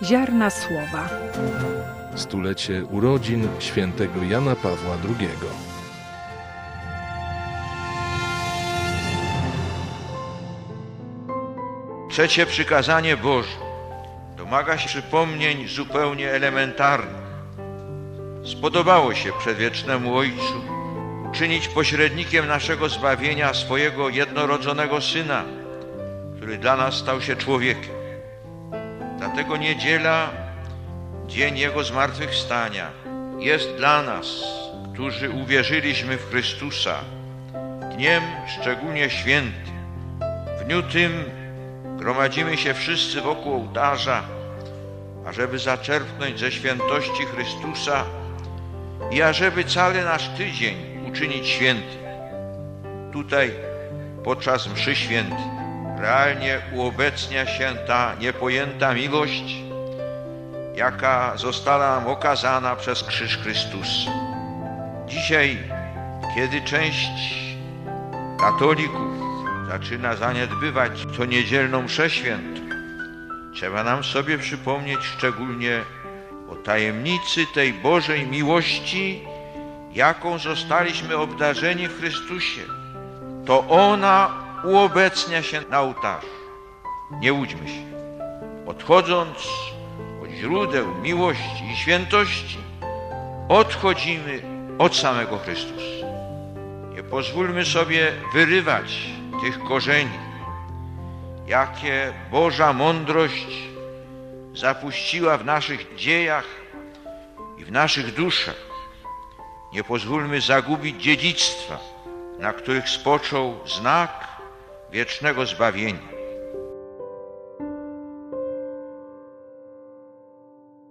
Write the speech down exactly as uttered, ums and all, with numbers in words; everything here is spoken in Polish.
Ziarna Słowa. Stulecie urodzin świętego Jana Pawła drugiego. Trzecie przykazanie Boże domaga się przypomnień zupełnie elementarnych. Spodobało się przedwiecznemu Ojcu czynić pośrednikiem naszego zbawienia swojego jednorodzonego Syna, który dla nas stał się człowiekiem. Dlatego niedziela, dzień Jego zmartwychwstania, jest dla nas, którzy uwierzyliśmy w Chrystusa, dniem szczególnie świętym. W dniu tym gromadzimy się wszyscy wokół ołtarza, ażeby zaczerpnąć ze świętości Chrystusa i ażeby cały nasz tydzień uczynić świętym. Tutaj podczas mszy świętej realnie uobecnia się ta niepojęta miłość, jaka została nam okazana przez krzyż Chrystusa. Dzisiaj, kiedy część katolików zaczyna zaniedbywać co niedzielną mszę świętą, trzeba nam sobie przypomnieć szczególnie o tajemnicy tej Bożej miłości, jaką zostaliśmy obdarzeni w Chrystusie. To ona uobecnia się na ołtarzu. Nie łudźmy się. Odchodząc od źródeł miłości i świętości, odchodzimy od samego Chrystusa. Nie pozwólmy sobie wyrywać tych korzeni, jakie Boża mądrość zapuściła w naszych dziejach i w naszych duszach. Nie pozwólmy zagubić dziedzictwa, na których spoczął znak wiecznego zbawienia.